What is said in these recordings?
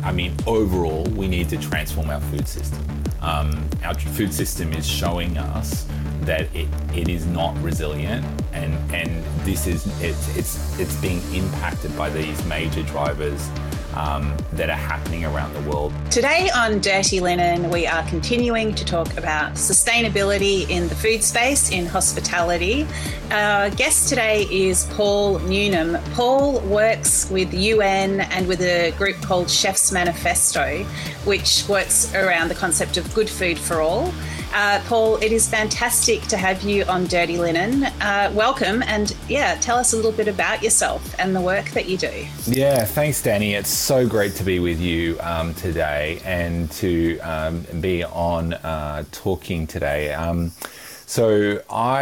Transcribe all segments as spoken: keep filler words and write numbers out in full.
I mean, overall, we need to transform our food system. Um, our food system is showing us that it, it is not resilient, and and this is it's it's it's being impacted by these major drivers um, that are happening around the world. Today on Dirty Linen, we are continuing to talk about sustainability in the food space, in hospitality. Our guest today is Paul Newnham. Paul works with the U N and with a group called Chefs Manifesto, which works around the concept of good food for all. Uh, Paul, it is fantastic to have you on Dirty Linen. Uh, welcome, and yeah, tell us a little bit about yourself and the work that you do. Yeah, thanks, Danny. It's so great to be with you um, today and to um, be on uh, talking today. Um, so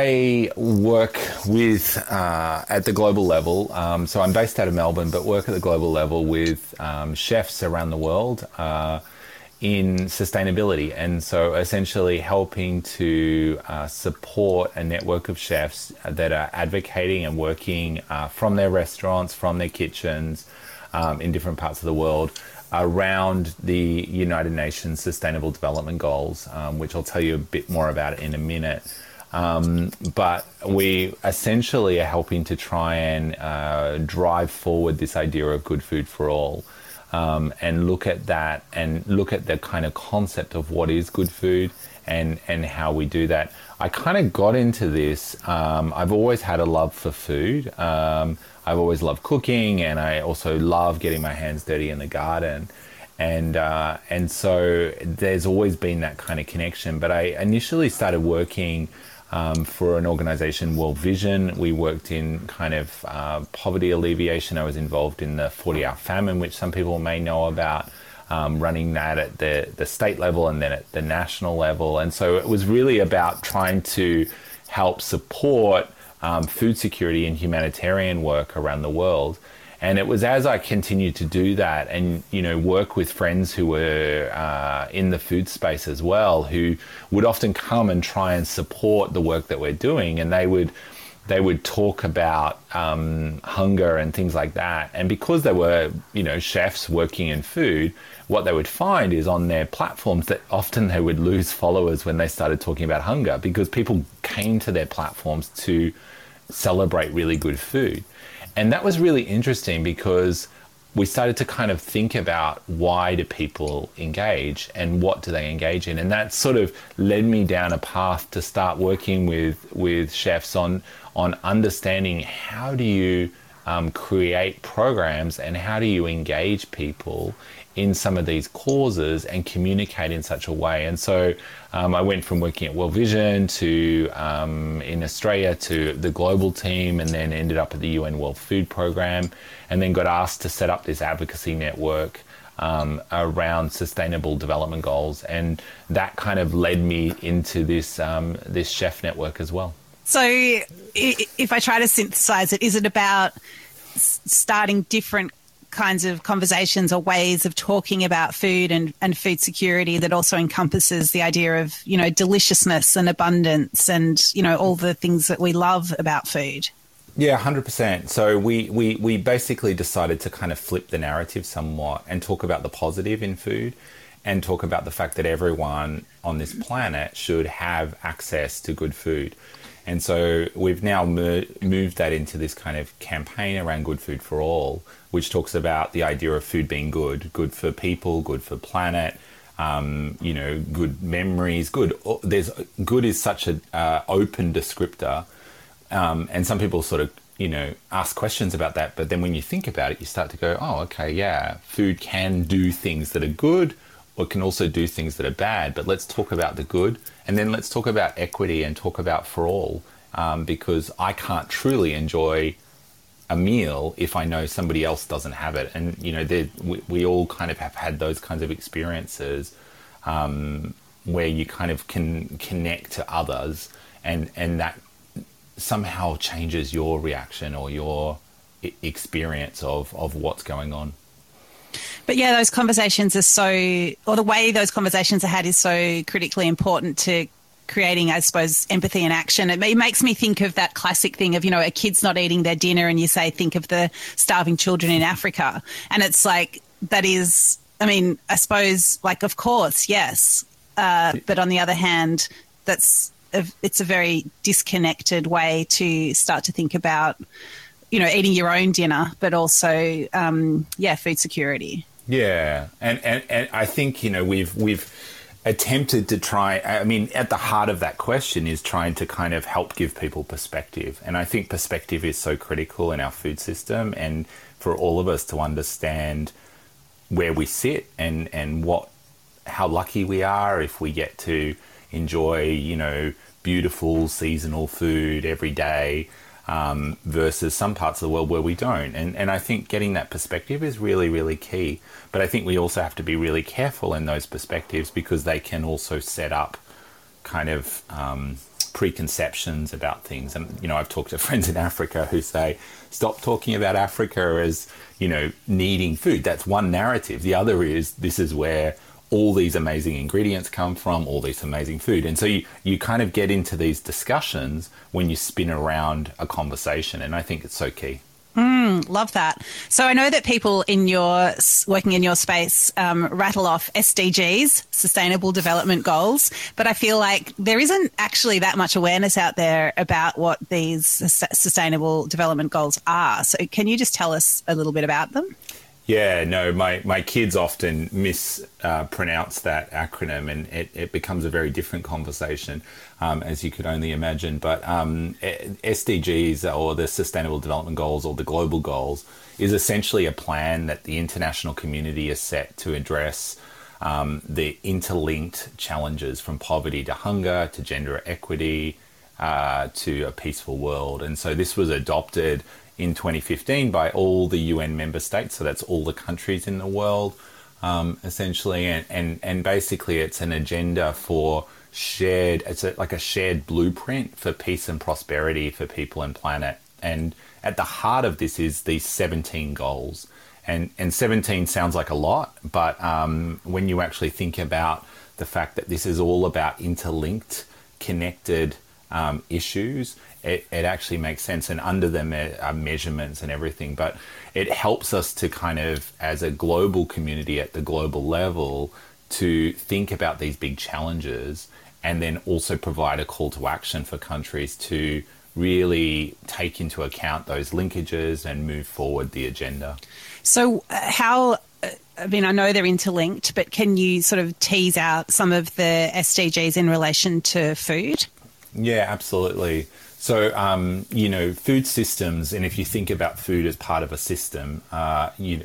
I work with, uh, at the global level, um, so I'm based out of Melbourne, but work at the global level with um, chefs around the world, uh, in sustainability, and so essentially helping to uh, support a network of chefs that are advocating and working uh, from their restaurants, from their kitchens um, in different parts of the world around the United Nations Sustainable Development Goals, um, which I'll tell you a bit more about in a minute. Um, but we essentially are helping to try and uh, drive forward this idea of good food for all. Um, and look at that and look at the kind of concept of what is good food and, and how we do that. I kind of got into this. Um, I've always had a love for food. Um, I've always loved cooking, and I also love getting my hands dirty in the garden. And, uh, and so there's always been that kind of connection. But I initially started working Um, for an organization, World Vision. We worked in kind of uh, poverty alleviation. I was involved in the forty-hour famine, which some people may know about, um, running that at the, the state level and then at the national level. And so it was really about trying to help support um, food security and humanitarian work around the world. And it was as I continued to do that and, you know, work with friends who were uh, in the food space as well, who would often come and try and support the work that we're doing. And they would they would talk about um, hunger and things like that. And because they were, you know, chefs working in food, what they would find is on their platforms that often they would lose followers when they started talking about hunger, because people came to their platforms to celebrate really good food. And that was really interesting because we started to kind of think about why do people engage and what do they engage in? And that sort of led me down a path to start working with, with chefs on, on understanding how do you um, create programs and how do you engage people in some of these causes and communicate in such a way. And so um, I went from working at World Vision to um, in Australia to the global team, and then ended up at the U N World Food Programme, and then got asked to set up this advocacy network um, around sustainable development goals. And that kind of led me into this, um, this chef network as well. So if I try to synthesize it, is it about starting different kinds of conversations or ways of talking about food and, and food security that also encompasses the idea of, you know, deliciousness and abundance and, you know, all the things that we love about food? Yeah, one hundred percent. So we, we, we basically decided to kind of flip the narrative somewhat and talk about the positive in food and talk about the fact that everyone on this planet should have access to good food. And so we've now mer- moved that into this kind of campaign around Good Food for All, which talks about the idea of food being good, good for people, good for planet, um, you know, good memories, good. There's good is such an uh, open descriptor. Um, and some people sort of, you know, ask questions about that. But then when you think about it, you start to go, oh, okay, yeah, food can do things that are good, or it can also do things that are bad. But let's talk about the good. And then let's talk about equity and talk about for all, um, because I can't truly enjoy a meal if I know somebody else doesn't have it. And, you know, we, we all kind of have had those kinds of experiences um, where you kind of can connect to others, and, and that somehow changes your reaction or your experience of, of what's going on. But yeah, those conversations are so, or the way those conversations are had is so critically important to creating, I suppose, empathy and action. It, it makes me think of that classic thing of, you know, a kid's not eating their dinner and you say, think of the starving children in Africa. And it's like, that is I mean, I suppose, like, of course, yes. Uh, but on the other hand, that's a, it's a very disconnected way to start to think about, you know, eating your own dinner, but also, um, yeah, food security. Yeah, and, and and I think, you know, we've we've attempted to try. I mean, at the heart of that question is trying to kind of help give people perspective, and I think perspective is so critical in our food system, and for all of us to understand where we sit and and what how lucky we are if we get to enjoy, you know, beautiful seasonal food every day. Um, versus some parts of the world where we don't. And and I think getting that perspective is really, really key. But I think we also have to be really careful in those perspectives because they can also set up kind of um, preconceptions about things. And, you know, I've talked to friends in Africa who say, stop talking about Africa as, you know, needing food. That's one narrative. The other is this is where all these amazing ingredients come from, all this amazing food. And so you, you kind of get into these discussions when you spin around a conversation. And I think it's so key. Mm, love that. So I know that people in your working in your space um, rattle off S D Gs, Sustainable Development Goals, but I feel like there isn't actually that much awareness out there about what these Sustainable Development Goals are. So can you just tell us a little bit about them? Yeah, no, my, my kids often mispronounce uh, that acronym, and it, it becomes a very different conversation, um, as you could only imagine. But um, S D Gs, or the Sustainable Development Goals, or the Global Goals, is essentially a plan that the international community has set to address um, the interlinked challenges from poverty to hunger, to gender equity, uh, to a peaceful world. And so this was adopted in twenty fifteen by all the U N member states, so that's all the countries in the world, um, essentially, and, and and basically it's an agenda for shared, it's a, like a shared blueprint for peace and prosperity for people and planet. And at the heart of this is these seventeen goals, and and seventeen sounds like a lot, but um, when you actually think about the fact that this is all about interlinked, connected um, issues, It, it actually makes sense, and under them are measurements and everything, but it helps us to kind of, as a global community at the global level, to think about these big challenges and then also provide a call to action for countries to really take into account those linkages and move forward the agenda. So uh, how, I mean, I know they're interlinked, but can you sort of tease out some of the S D Gs in relation to food? Yeah, absolutely. So, um, you know, food systems, and if you think about food as part of a system, uh, you,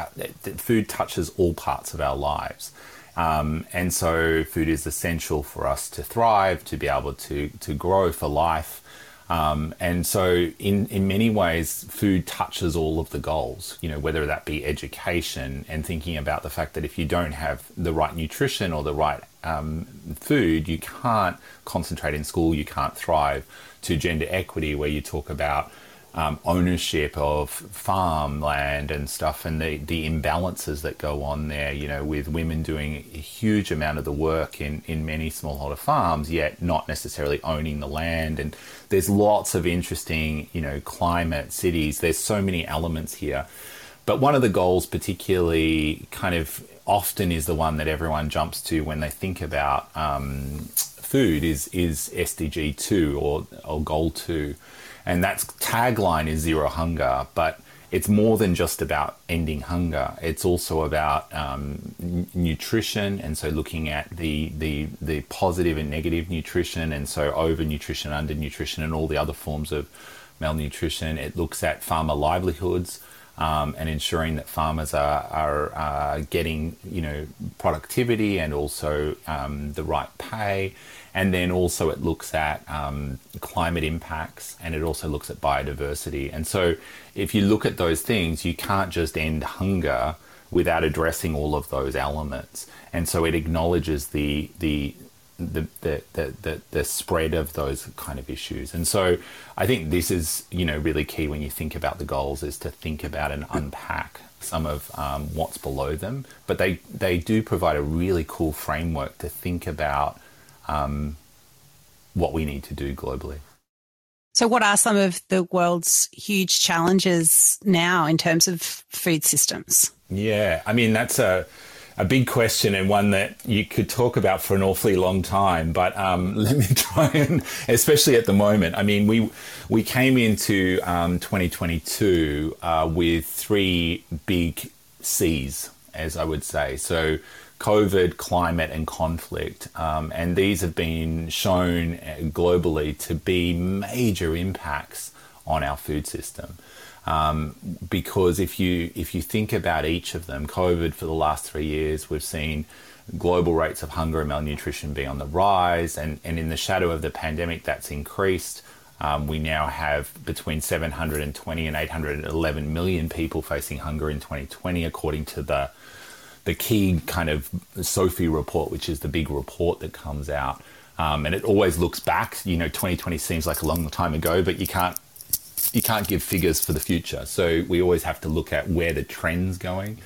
t- food touches all parts of our lives. Um, and so food is essential for us to thrive, to be able to, to grow for life. Um, and so in, in many ways, food touches all of the goals, you know, whether that be education and thinking about the fact that if you don't have the right nutrition or the right um, food, you can't concentrate in school, you can't thrive, to gender equity, where you talk about um, ownership of farmland and stuff, and the, the imbalances that go on there, you know, with women doing a huge amount of the work in, in many smallholder farms, yet not necessarily owning the land. And there's lots of interesting, you know, climate, cities, there's so many elements here. But one of the goals particularly kind of often is the one that everyone jumps to when they think about um, food is is S D G two, or, or goal two. And that tagline is zero hunger, but it's more than just about ending hunger. It's also about um, n- nutrition, and so looking at the, the the positive and negative nutrition, and so overnutrition, undernutrition, and all the other forms of malnutrition. It looks at farmer livelihoods, um, and ensuring that farmers are are uh, getting, you know, productivity and also um, the right pay. And then also it looks at um, climate impacts, and it also looks at biodiversity. And so if you look at those things, you can't just end hunger without addressing all of those elements. And so it acknowledges the the the the the, the, the spread of those kind of issues. And so I think this is, you know, really key when you think about the goals, is to think about and unpack some of um, what's below them. But they, they do provide a really cool framework to think about Um, what we need to do globally. So what are some of the world's huge challenges now in terms of food systems? Yeah, I mean, that's a a big question, and one that you could talk about for an awfully long time. But um, let me try and, especially at the moment, I mean, we we came into um, twenty twenty-two uh, with three big C's, as I would say. So COVID, climate, and conflict. Um, and these have been shown globally to be major impacts on our food system. Um, because if you if you think about each of them, COVID for the last three years, we've seen global rates of hunger and malnutrition be on the rise, and, and in the shadow of the pandemic, that's increased. Um, we now have between seven hundred twenty and eight hundred eleven million people facing hunger in twenty twenty, according to the the key kind of SOPHI report, which is the big report that comes out. Um, and it always looks back. You know, twenty twenty seems like a long time ago, but you can't you can't give figures for the future. So we always have to look at where the trend's going.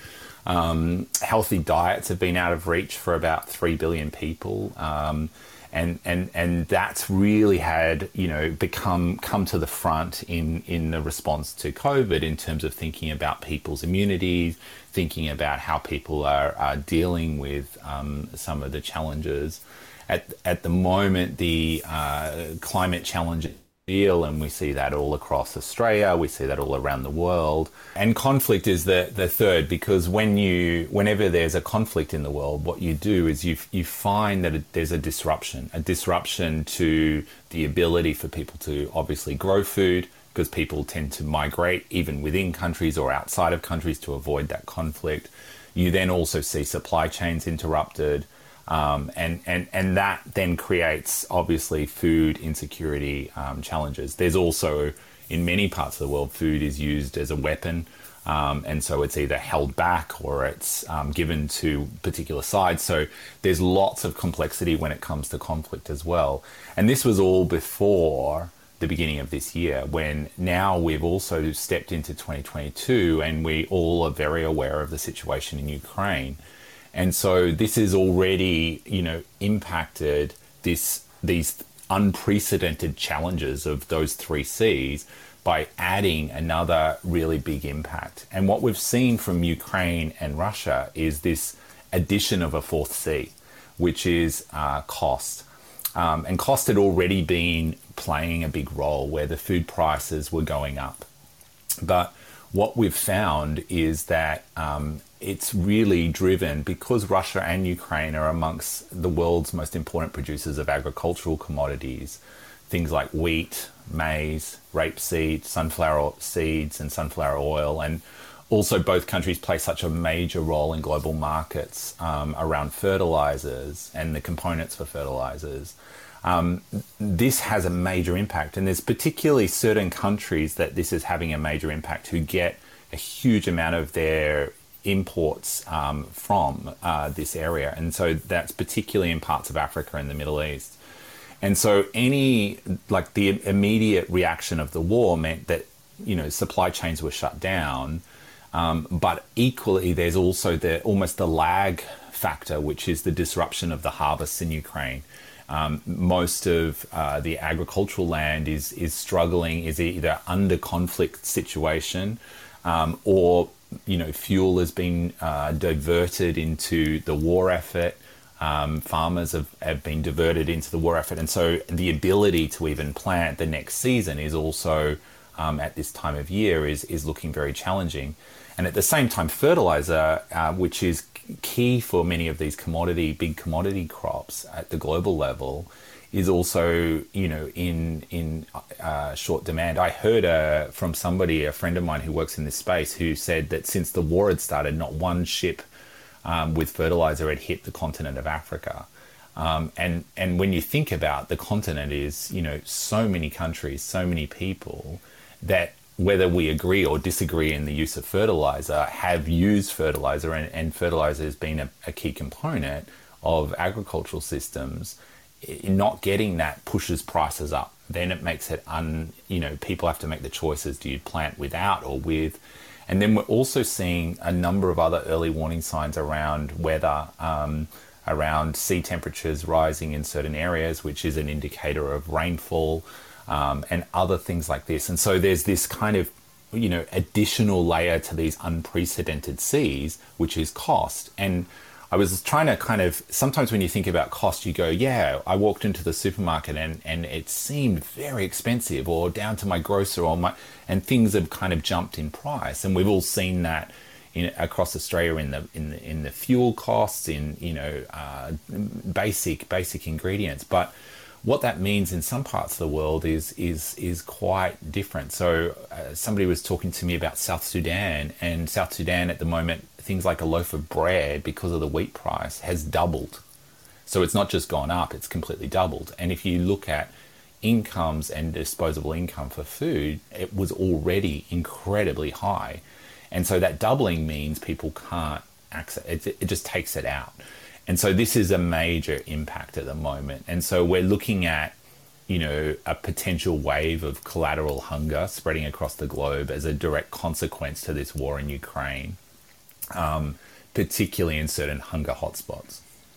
Um, healthy diets have been out of reach for about three billion people. Um, and, and, and that's really had, you know, become, come to the front in, in the response to COVID in terms of thinking about people's immunity, thinking about how people are, are dealing with um, some of the challenges. At, at the moment, the uh, climate challenge real, and we see that all across Australia, we see that all around the world. And conflict is the, the third, because when you, whenever there's a conflict in the world, what you do is you, you find that it, there's a disruption, a disruption to the ability for people to obviously grow food, because people tend to migrate even within countries or outside of countries to avoid that conflict. You then also see supply chains interrupted. Um, and, and, and that then creates, obviously, food insecurity um, challenges. There's also, in many parts of the world, food is used as a weapon. Um, and so it's either held back or it's um, given to particular sides. So there's lots of complexity when it comes to conflict as well. And this was all before the beginning of this year, when now we've also stepped into twenty twenty-two and we all are very aware of the situation in Ukraine. And so this has already, you know, impacted this these unprecedented challenges of those three C's by adding another really big impact. And what we've seen from Ukraine and Russia is this addition of a fourth C, which is uh, cost. Um, and cost had already been playing a big role where the food prices were going up. But what we've found is that um, it's really driven because Russia and Ukraine are amongst the world's most important producers of agricultural commodities, things like wheat, maize, rapeseed, sunflower seeds, and sunflower oil. And also both countries play such a major role in global markets um, around fertilizers and the components for fertilizers. Um, this has a major impact, and there's particularly certain countries that this is having a major impact who get a huge amount of their imports um, from uh, this area. And so that's particularly in parts of Africa and the Middle East. And so any, like the immediate reaction of the war meant that, you know, supply chains were shut down. Um, but equally, there's also the almost the lag factor, which is the disruption of the harvests in Ukraine. Um, most of uh, the agricultural land is is struggling, is either under conflict situation, um, or you know fuel has been uh, diverted into the war effort. Um, farmers have, have been diverted into the war effort, and so the ability to even plant the next season is also um, at this time of year is is looking very challenging. And at the same time, fertilizer, uh, which is key for many of these commodity, big commodity crops at the global level, is also, you know, in in uh, short demand. I heard uh, from somebody, a friend of mine who works in this space, who said that since the war had started, not one ship um, with fertilizer had hit the continent of Africa. Um, and and when you think about the continent is, you know, so many countries, so many people that, whether we agree or disagree in the use of fertilizer, have used fertilizer, and, and fertilizer has been a, a key component of agricultural systems. Not getting that pushes prices up. Then it makes it un, you know, people have to make the choices. Do you plant without or with? And then we're also seeing a number of other early warning signs around weather, um, around sea temperatures rising in certain areas, which is an indicator of rainfall. Um, and other things like this. And so there's this kind of, you know, additional layer to these unprecedented C's, which is cost. And I was trying to kind of, sometimes when you think about cost, you go, yeah, I walked into the supermarket and, and it seemed very expensive, or down to my grocer, or my, and things have kind of jumped in price. And we've all seen that in, across Australia in the, in the, in the fuel costs, in, you know, uh, basic, basic ingredients. But what that means in some parts of the world is, is, is quite different. So uh, somebody was talking to me about South Sudan, and South Sudan at the moment, things like a loaf of bread, because of the wheat price, has doubled. So it's not just gone up, it's completely doubled. And if you look at incomes and disposable income for food, it was already incredibly high. And so that doubling means people can't access it, it just takes it out. And so this is a major impact at the moment. And so we're looking at, you know, a potential wave of collateral hunger spreading across the globe as a direct consequence to this war in Ukraine. Um, particularly in certain hunger hotspots.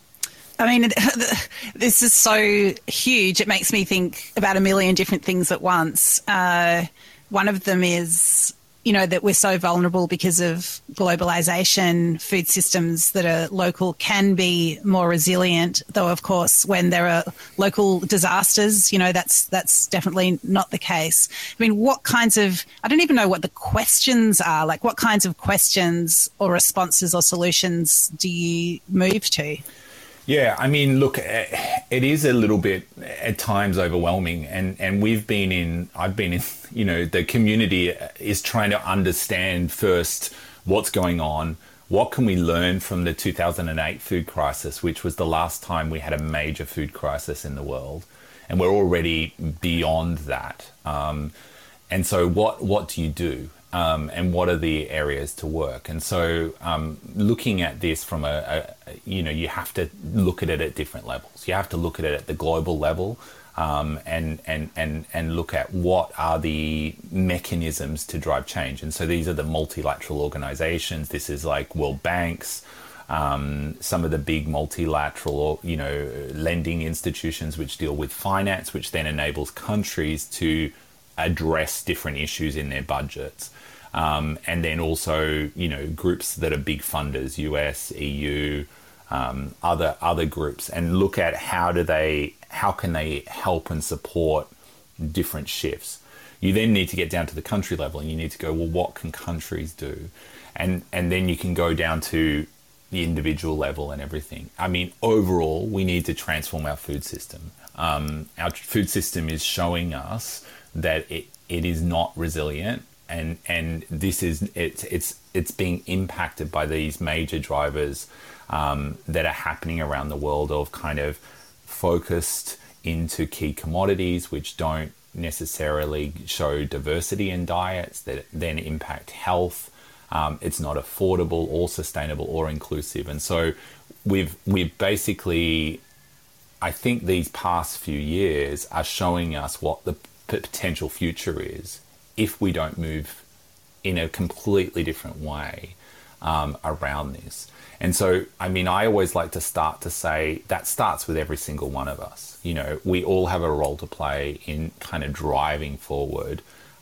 I mean, this is so huge. It makes me think about a million different things at once. Uh, one of them is, you know, that we're so vulnerable because of globalization. Food systems that are local can be more resilient, though, of course, when there are local disasters, you know, that's that's definitely not the case. I mean, what kinds of, I don't even know what the questions are, like what kinds of questions or responses or solutions do you move to? Yeah, I mean, look, it is a little bit at times overwhelming, and, and we've been in, I've been in, you know, the community is trying to understand first what's going on, what can we learn from the two thousand eight food crisis, which was the last time we had a major food crisis in the world, and we're already beyond that. Um, and so what, what do you do? Um, and what are the areas to work? And so um, looking at this from a, a, you know, you have to look at it at different levels. You have to look at it at the global level um, and, and, and, and look at what are the mechanisms to drive change. And so these are the multilateral organizations. This is like World Banks, um, some of the big multilateral, you know, lending institutions which deal with finance, which then enables countries to address different issues in their budgets. Um, and then also, you know, groups that are big funders, U S, E U, um, other other groups, and look at how do they, how can they help and support different shifts. You then need to get down to the country level, and you need to go, well, what can countries do? And and then you can go down to the individual level and everything. I mean, overall, we need to transform our food system. Um, our food system is showing us that it, it is not resilient. And and this is it's it's it's being impacted by these major drivers um, that are happening around the world, of kind of focused into key commodities which don't necessarily show diversity in diets, that then impact health. Um, it's not affordable or sustainable or inclusive, and so we've we've basically, I think these past few years are showing us what the p- potential future is if we don't move in a completely different way um, around this. And so, I mean, I always like to start to say that starts with every single one of us. You know, we all have a role to play in kind of driving forward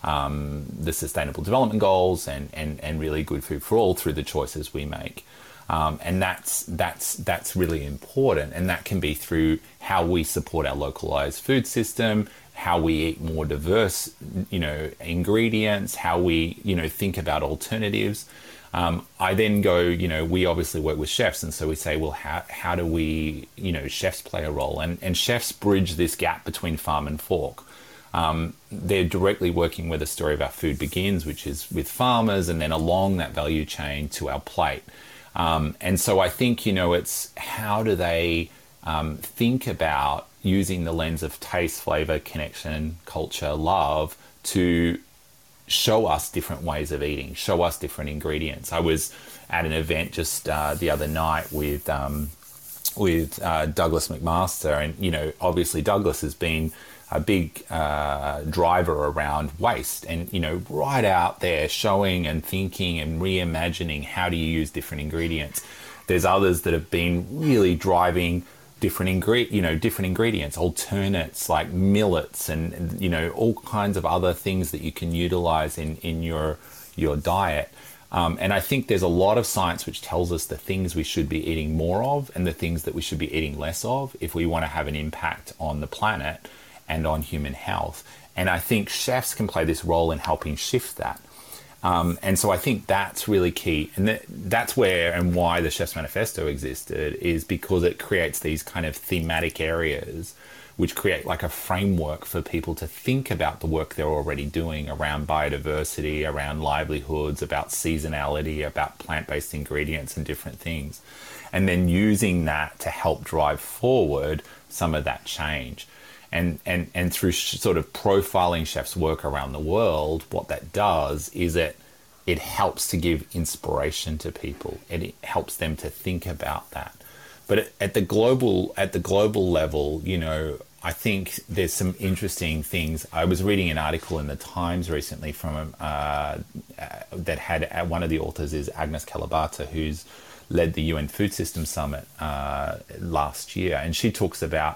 um, the Sustainable Development Goals and, and, and really good food for all through the choices we make. Um, and that's that's that's really important. And that can be through how we support our localized food system, how we eat more diverse, you know, ingredients, how we, you know, think about alternatives. Um, I then go, you know, we obviously work with chefs, and so we say, well, how how do we, you know, chefs play a role? And and chefs bridge this gap between farm and fork. Um, they're directly working where the story of our food begins, which is with farmers, and then along that value chain to our plate. Um, and so I think, you know, it's how do they um, think about using the lens of taste, flavor, connection, culture, love to show us different ways of eating, show us different ingredients. I was at an event just uh, the other night with um, with uh, Douglas McMaster, and, you know, obviously Douglas has been a big uh, driver around waste, and, you know, right out there showing and thinking and reimagining how do you use different ingredients. There's others that have been really driving different ingre- you know, different ingredients, alternates like millets, and, you know, all kinds of other things that you can utilize in, in your your diet. Um, and I think there's a lot of science which tells us the things we should be eating more of and the things that we should be eating less of if we want to have an impact on the planet and on human health. And I think chefs can play this role in helping shift that. Um, and so I think that's really key. And that, that's where and why the Chef's Manifesto existed, is because it creates these kind of thematic areas which create like a framework for people to think about the work they're already doing around biodiversity, around livelihoods, about seasonality, about plant-based ingredients and different things. And then using that to help drive forward some of that change. And, and, and through sh- sort of profiling chefs' work around the world, what that does is it, it helps to give inspiration to people. And it helps them to think about that. But at the global at the global level, you know, I think there's some interesting things. I was reading an article in the Times recently from uh, uh, that had uh, one of the authors is Agnes Kalibata, who's led the U N Food Systems Summit uh, last year, and she talks about,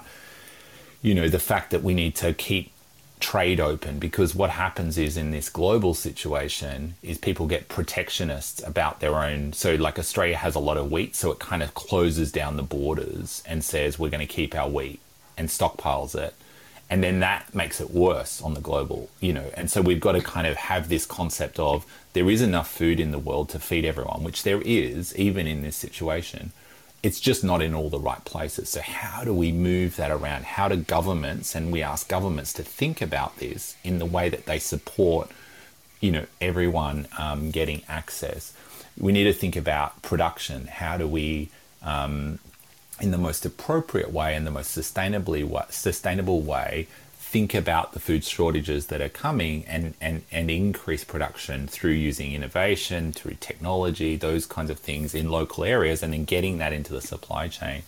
you know, the fact that we need to keep trade open, because what happens is in this global situation is people get protectionists about their own. So like Australia has a lot of wheat, so it kind of closes down the borders and says we're going to keep our wheat and stockpiles it. And then that makes it worse on the global, you know. And so we've got to kind of have this concept of there is enough food in the world to feed everyone, which there is, even in this situation. It's just not in all the right places. So how do we move that around? How do governments, and we ask governments to think about this in the way that they support, you know, everyone um, getting access. We need to think about production. How do we, um, in the most appropriate way and the most sustainably sustainable way, think about the food shortages that are coming and, and, and increase production through using innovation, through technology, those kinds of things in local areas, and then getting that into the supply chain.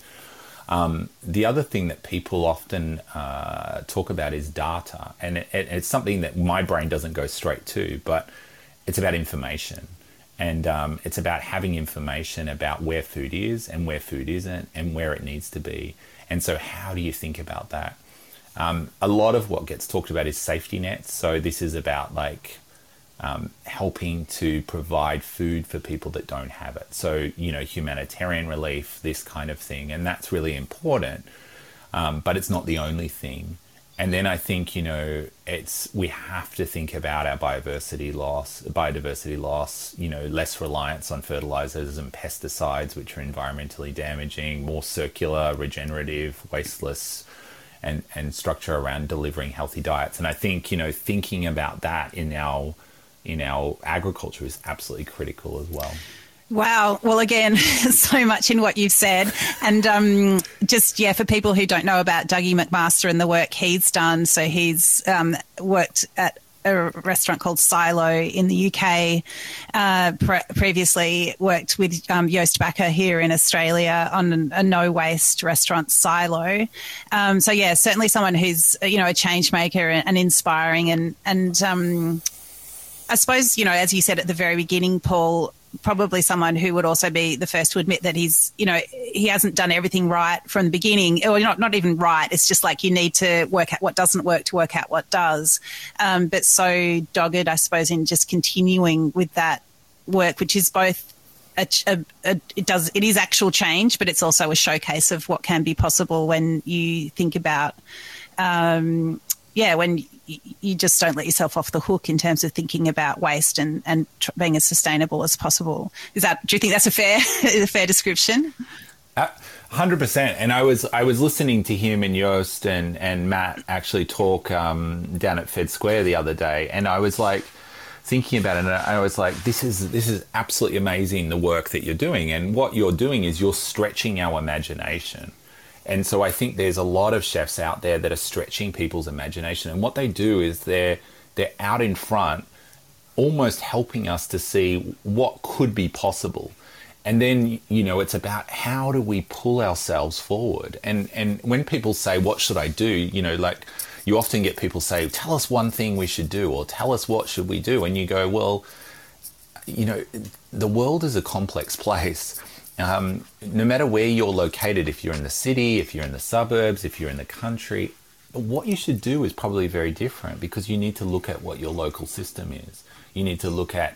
Um, the other thing that people often uh, talk about is data, and it, it, it's something that my brain doesn't go straight to, but it's about information. And um, it's about having information about where food is and where food isn't and where it needs to be. And so how do you think about that? Um, a lot of what gets talked about is safety nets. So this is about like um, helping to provide food for people that don't have it. So, you know, humanitarian relief, this kind of thing. And that's really important, um, but it's not the only thing. And then I think, you know, it's we have to think about our biodiversity loss, biodiversity loss, you know, less reliance on fertilizers and pesticides, which are environmentally damaging, more circular, regenerative, wasteless, and and structure around delivering healthy diets. And I think, you know, thinking about that in our in our agriculture is absolutely critical as well. Wow. Well, again, so much in what you've said. And um, just, yeah, for people who don't know about Dougie McMaster and the work he's done, so he's um, worked at a restaurant called Silo in the U K, uh, pre- previously worked with um, Joost Bakker here in Australia on a no-waste restaurant, Silo. Um, so, yeah, certainly someone who's, you know, a change maker and, and inspiring. And, and um, I suppose, you know, as you said at the very beginning, Paul, probably someone who would also be the first to admit that he's, you know, he hasn't done everything right from the beginning, or not, not even right. It's just like you need to work out what doesn't work to work out what does. Um, but so dogged, I suppose, in just continuing with that work, which is both a, a, a, it does, it is actual change, but it's also a showcase of what can be possible when you think about, um, yeah, when you just don't let yourself off the hook in terms of thinking about waste and, and tr- being as sustainable as possible. Is that, do you think that's a fair, a fair description? Uh, one hundred percent. And I was I was listening to him and Joost and, and Matt actually talk um, down at Fed Square the other day. And I was like thinking about it, and I was like, this is this is absolutely amazing, the work that you're doing. And what you're doing is you're stretching our imagination. And so I think there's a lot of chefs out there that are stretching people's imagination. And what they do is they're they're out in front, almost helping us to see what could be possible. And then, you know, it's about how do we pull ourselves forward? And and when people say, what should I do? You know, like you often get people say, tell us one thing we should do, or tell us what should we do? And you go, well, you know, the world is a complex place. Um, no matter where you're located, if you're in the city, if you're in the suburbs, if you're in the country, what you should do is probably very different, because you need to look at what your local system is. You need to look at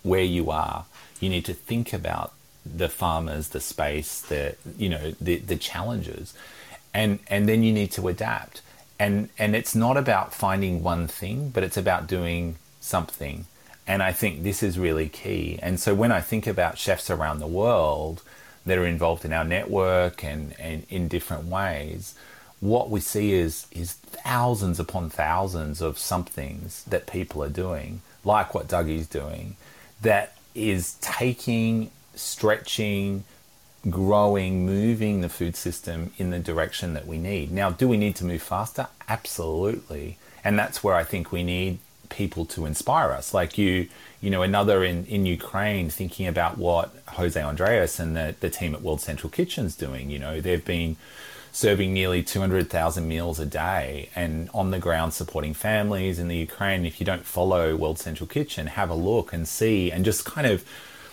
where you are, you need to think about the farmers, the space, the you know the the challenges, and and then you need to adapt. And and it's not about finding one thing, but it's about doing something. And I think this is really key. And so when I think about chefs around the world that are involved in our network and, and in different ways, what we see is is thousands upon thousands of somethings that people are doing, like what Dougie's doing, that is taking, stretching, growing, moving the food system in the direction that we need. Now, do we need to move faster? Absolutely. And that's where I think we need people to inspire us. Like you, you know, another in, in Ukraine, thinking about what Jose Andres and the, the team at World Central Kitchen's doing. You know, they've been serving nearly two hundred thousand meals a day and on the ground supporting families in the Ukraine. If you don't follow World Central Kitchen, have a look and see, and just kind of,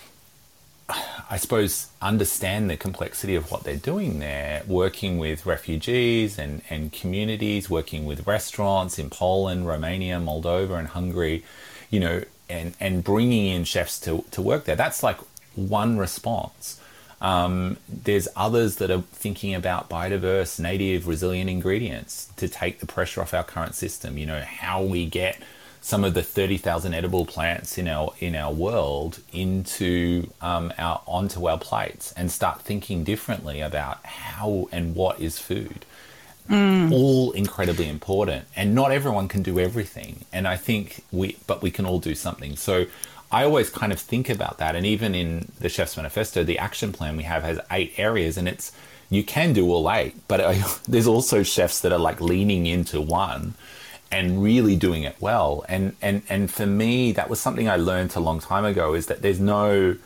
I suppose, understand the complexity of what they're doing there, working with refugees and, and communities, working with restaurants in Poland, Romania, Moldova, and Hungary, you know, and, and bringing in chefs to, to work there. That's like one response. Um, there's others that are thinking about biodiverse, native, resilient ingredients to take the pressure off our current system. You know, how we get some of the thirty thousand edible plants in our in our world into um, our onto our plates, and start thinking differently about how and what is food. Mm. All incredibly important, and not everyone can do everything. And I think we, but we can all do something. So I always kind of think about that. And even in the Chef's Manifesto, the action plan we have has eight areas, and it's you can do all eight, but I, there's also chefs that are like leaning into one and really doing it well. And, and, and for me, that was something I learned a long time ago, is that there's no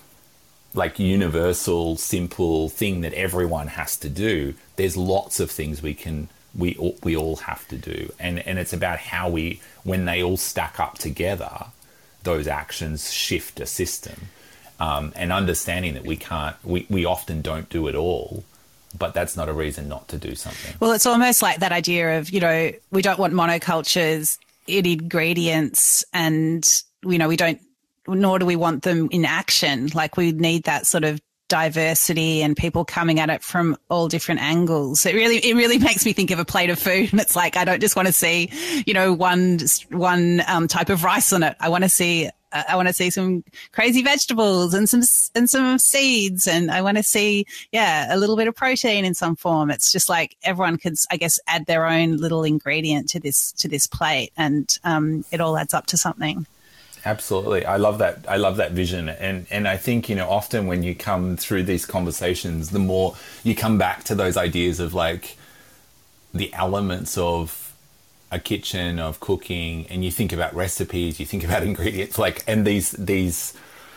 like universal, simple thing that everyone has to do. There's lots of things we can, we, we all have to do. And, and it's about how we, when they all stack up together, those actions shift a system. Um, and understanding that we can't, we, we often don't do it all, but that's not a reason not to do something. Well, it's almost like that idea of, you know, we don't want monocultures in ingredients, and, you know, we don't, nor do we want them in action. Like, we need that sort of diversity and people coming at it from all different angles. It really, it really makes me think of a plate of food. And it's like, I don't just want to see, you know, one, one um, type of rice on it. I want to see I want to see some crazy vegetables and some and some seeds, and I want to see, yeah, a little bit of protein in some form. It's just like everyone could, I guess, add their own little ingredient to this to this plate, and um, it all adds up to something. Absolutely, I love that. I love that vision, and and I think, you know, often when you come through these conversations, the more you come back to those ideas of like the elements of a kitchen, of cooking, and you think about recipes, you think about ingredients, like, and these these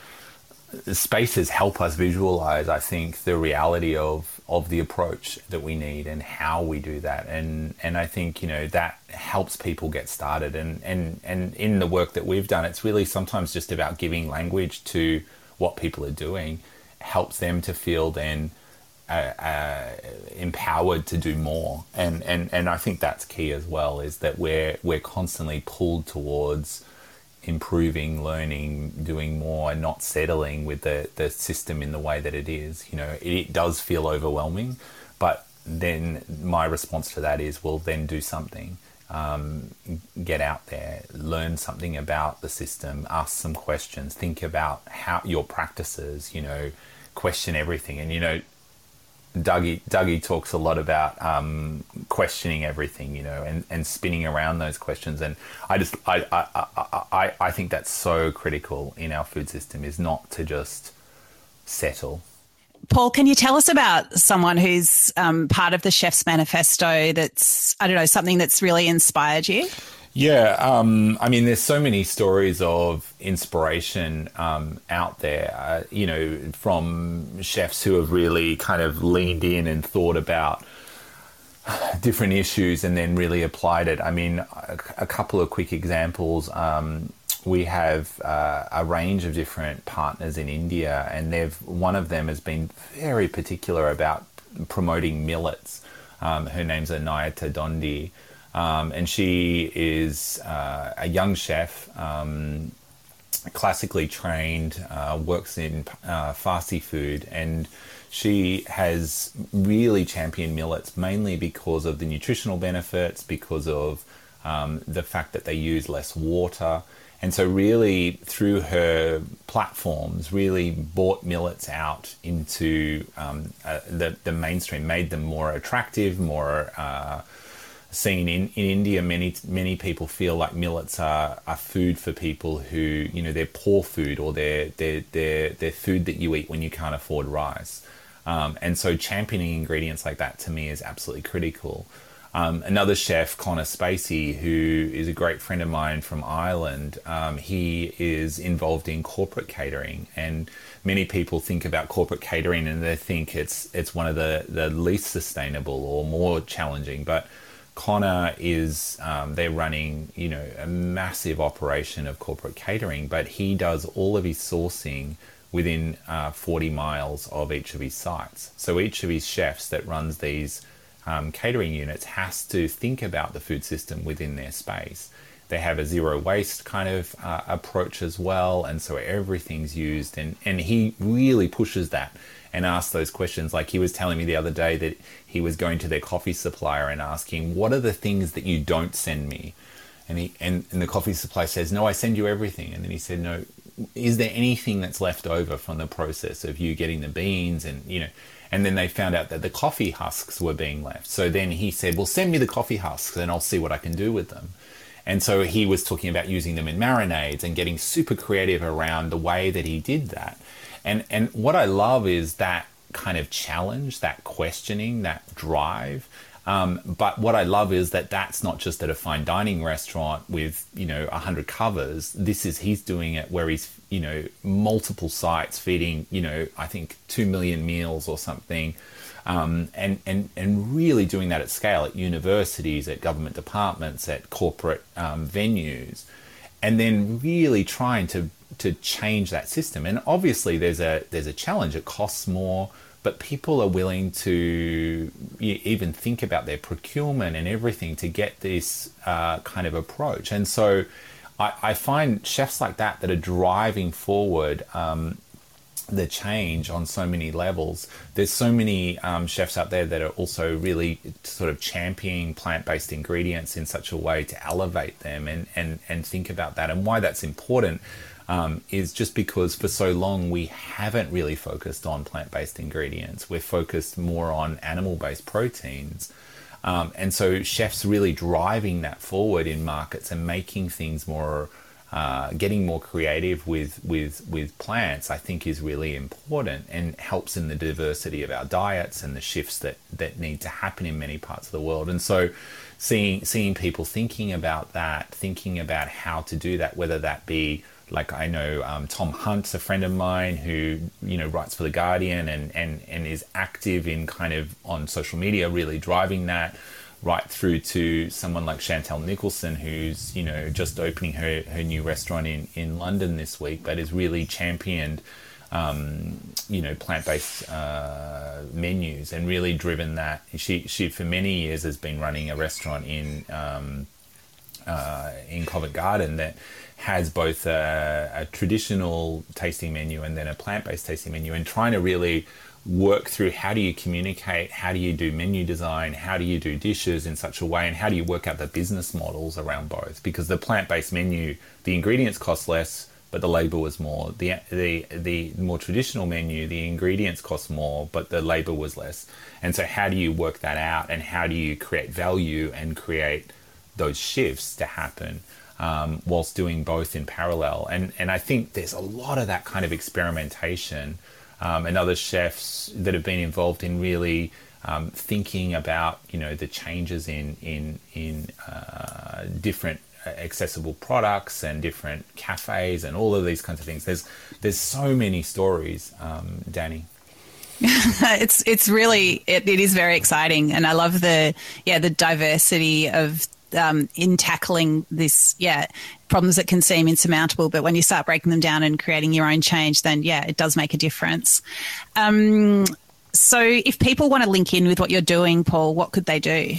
spaces help us visualize, I think, the reality of of the approach that we need and how we do that. And and I think, you know, that helps people get started. And and and in the work that we've done, it's really sometimes just about giving language to what people are doing, helps them to feel then Uh, uh, empowered to do more, and and and I think that's key as well, is that we're we're constantly pulled towards improving, learning, doing more, and not settling with the the system in the way that it is. You know, it, it does feel overwhelming, but then my response to that is, well, then do something. Um, get out there, learn something about the system, ask some questions, think about how your practices. You know, question everything, and you know. Dougie, Dougie talks a lot about um, questioning everything, you know, and, and spinning around those questions. And I just, I, I, I, I think that's so critical in our food system, is not to just settle. Paul, can you tell us about someone who's um, part of the Chef's Manifesto that's, I don't know, something that's really inspired you? Yeah, um, I mean, there's so many stories of inspiration um, out there, uh, you know, from chefs who have really kind of leaned in and thought about different issues and then really applied it. I mean, a, a couple of quick examples. Um, we have uh, a range of different partners in India, and they've one of them has been very particular about promoting millets. Um, her name's Anayata Dondi. Um, and she is uh, a young chef um, classically trained, uh, works in uh, Farsi food, and she has really championed millets mainly because of the nutritional benefits, because of um, the fact that they use less water. And so really through her platforms really brought millets out into um, uh, the, the mainstream, made them more attractive, more uh, seen. In, in India. Many many people feel like millets are, are food for people who, you know, they're poor food, or they're, they're, they're, they're food that you eat when you can't afford rice. Um, and so championing ingredients like that to me is absolutely critical. Um, another chef, Connor Spacey, who is a great friend of mine from Ireland, um, he is involved in corporate catering, and many people think about corporate catering and they think it's it's one of the, the least sustainable or more challenging. But Connor is, um, they're running, you know, a massive operation of corporate catering, but he does all of his sourcing within uh, forty miles of each of his sites. So each of his chefs that runs these Um, catering units has to think about the food system within their space. They have a zero waste kind of uh, approach as well, and so everything's used, and, and he really pushes that and asks those questions. Like he was telling me the other day that he was going to their coffee supplier and asking, what are the things that you don't send me? And he and, and the coffee supplier says, no, I send you everything. And then he said, no, is there anything that's left over from the process of you getting the beans? And, you know, and then they found out that the coffee husks were being left. So then he said, well, send me the coffee husks and I'll see what I can do with them. And so he was talking about using them in marinades and getting super creative around the way that he did that. And and what I love is that kind of challenge, that questioning, that drive. Um, but what I love is that that's not just at a fine dining restaurant with, you know, a hundred covers. This is, he's doing it where he's, you know, multiple sites feeding, you know, I think two million meals or something. Um, and, and, and really doing that at scale at universities, at government departments, at corporate um, venues, and then really trying to, to change that system. And obviously there's a, there's a challenge. It costs more, but people are willing to even think about their procurement and everything to get this uh, kind of approach. And so I, I find chefs like that that are driving forward um, the change on so many levels. There's so many um, chefs out there that are also really sort of championing plant-based ingredients in such a way to elevate them and, and, and think about that. And why that's important Um, is just because for so long we haven't really focused on plant-based ingredients. We're focused more on animal-based proteins. Um, and so chefs really driving that forward in markets and making things more, uh, getting more creative with, with, with plants, I think is really important and helps in the diversity of our diets and the shifts that, that need to happen in many parts of the world. And so seeing, seeing people thinking about that, thinking about how to do that, whether that be like I know um, Tom Hunt's a friend of mine who, you know, writes for The Guardian and, and, and is active in kind of on social media, really driving that, right through to someone like Chantel Nicholson, who's, you know, just opening her, her new restaurant in, in London this week, but has really championed, um, you know, plant-based uh, menus and really driven that. She, she, for many years, has been running a restaurant in, um, uh, in Covent Garden that has both a, a traditional tasting menu and then a plant-based tasting menu, and trying to really work through how do you communicate, how do you do menu design, how do you do dishes in such a way, and how do you work out the business models around both. Because the plant-based menu, the ingredients cost less, but the labor was more. The, the, the more traditional menu, the ingredients cost more, but the labor was less. And so how do you work that out, and how do you create value and create those shifts to happen? Um, whilst doing both in parallel. And and I think there's a lot of that kind of experimentation um, and other chefs that have been involved in really um, thinking about, you know, the changes in, in, in uh, different accessible products and different cafes and all of these kinds of things. There's, there's so many stories, um, Danny. it's it's really, it, it is very exciting. And I love the, yeah, the diversity of Um, in tackling this, yeah, problems that can seem insurmountable, but when you start breaking them down and creating your own change, then yeah, it does make a difference. Um, so if people want to link in with what you're doing, Paul, what could they do?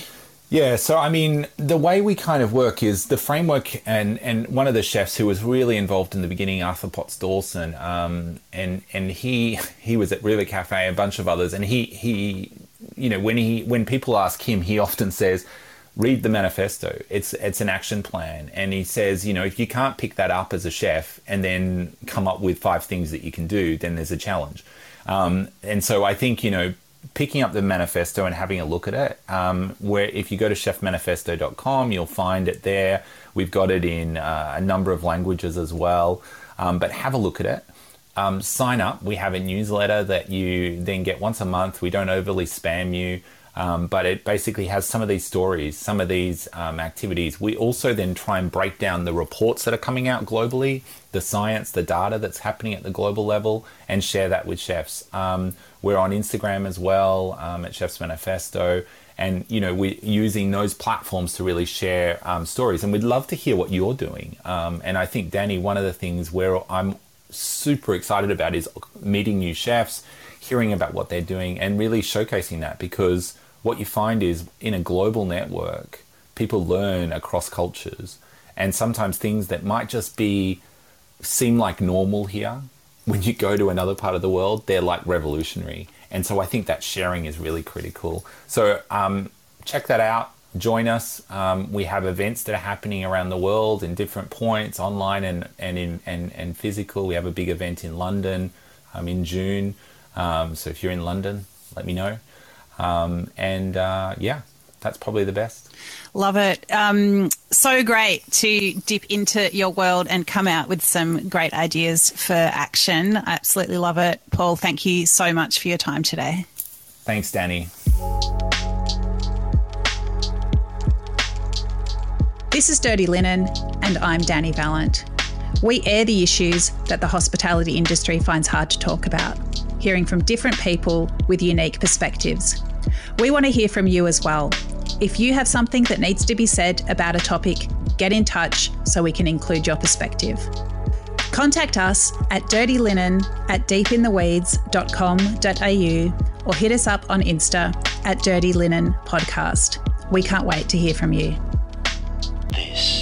Yeah, so I mean, the way we kind of work is the framework, and, and one of the chefs who was really involved in the beginning, Arthur Potts Dawson, um, and and he he was at River Cafe, a bunch of others, and he he, you know, when he when people ask him, he often says, read the manifesto. It's it's an action plan, and he says, you know, if you can't pick that up as a chef and then come up with five things that you can do, then there's a challenge. Um, and so I think, you know, picking up the manifesto and having a look at it, um, where if you go to chef manifesto dot com, you'll find it there. We've got it in uh, a number of languages as well, um, but have a look at it. Um, sign up. We have a newsletter that you then get once a month. We don't overly spam you, um, but it basically has some of these stories, some of these um, activities. We also then try and break down the reports that are coming out globally, the science, the data that's happening at the global level, and share that with chefs. Um, we're on Instagram as well, um, at Chef's Manifesto, and you know, we're using those platforms to really share um, stories. And we'd love to hear what you're doing. Um, and I think, Danny, one of the things where I'm super excited about is meeting new chefs, hearing about what they're doing, and really showcasing that, because what you find is in a global network, people learn across cultures, and sometimes things that might just be seem like normal here, when you go to another part of the world, they're like revolutionary. And so I think that sharing is really critical. So um, check that out. Join us. Um, we have events that are happening around the world in different points, online and and in and, and physical. We have a big event in London um, in June. Um, so if you're in London, let me know. Um, and uh, yeah, that's probably the best. Love it. Um, so great to dip into your world and come out with some great ideas for action. I absolutely love it. Paul, thank you so much for your time today. Thanks, Danny. This is Dirty Linen, and I'm Danny Vallant. We air the issues that the hospitality industry finds hard to talk about, hearing from different people with unique perspectives. We want to hear from you as well. If you have something that needs to be said about a topic, get in touch so we can include your perspective. Contact us at dirtylinen at deepintheweeds dot com dot a u or hit us up on Insta at Dirty Linen Podcast. We can't wait to hear from you. This